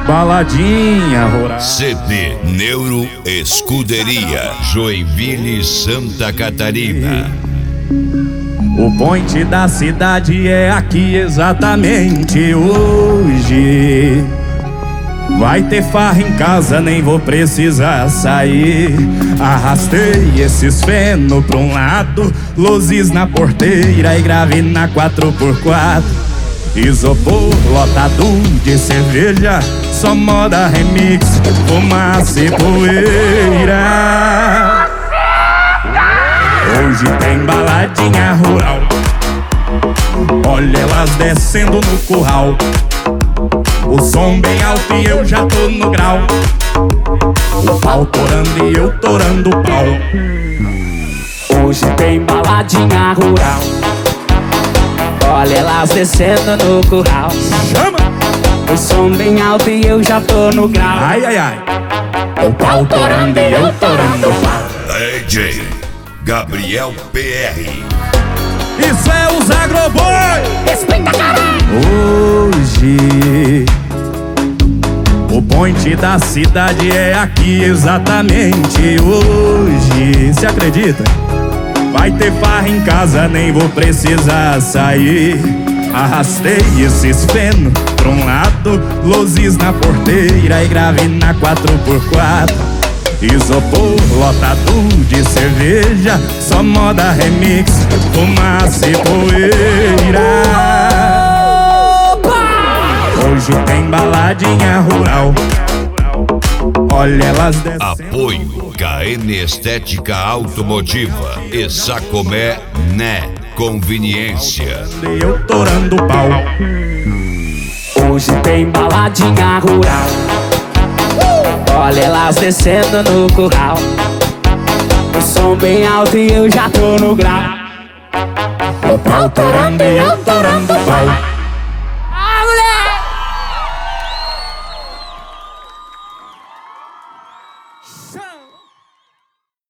baladinha rural. CD Neuro Escuderia, Joinville, Santa Catarina. O point da cidade é aqui exatamente hoje. Vai ter farra em casa, nem vou precisar sair. Arrastei esses feno pra um lado, luzes na porteira e grave na 4x4. Isopor lotado de cerveja, só moda remix, fumaça e poeira. Hoje tem baladinha rural, olha elas descendo no curral. O som bem alto e eu já tô no grau. O pau torando e eu torando o pau. Hoje tem baladinha rural, olha elas descendo no curral. Chama! O som bem alto e eu já tô no grau. Ai, ai, ai. O pau torando e eu torando o pau. DJ Gabriel PR. Isso é os Agroboy. Respeita, caralho. Hoje o point da cidade é aqui exatamente hoje. Se acredita? Vai ter farra em casa, nem vou precisar sair. Arrastei esses feno pra um lado, luzes na porteira e grave na 4x4. Isopor lotado de cerveja, só moda remix, fumaça e poeira. Hoje tem baladinha rural, olha elas descendo. Apoio KN Estética Automotiva e Sacomé Né Conveniência. E eu torando o pau. Hoje tem baladinha rural, olha elas descendo no curral. O som bem alto e eu já tô no grau. O pau torando e eu torando o pau.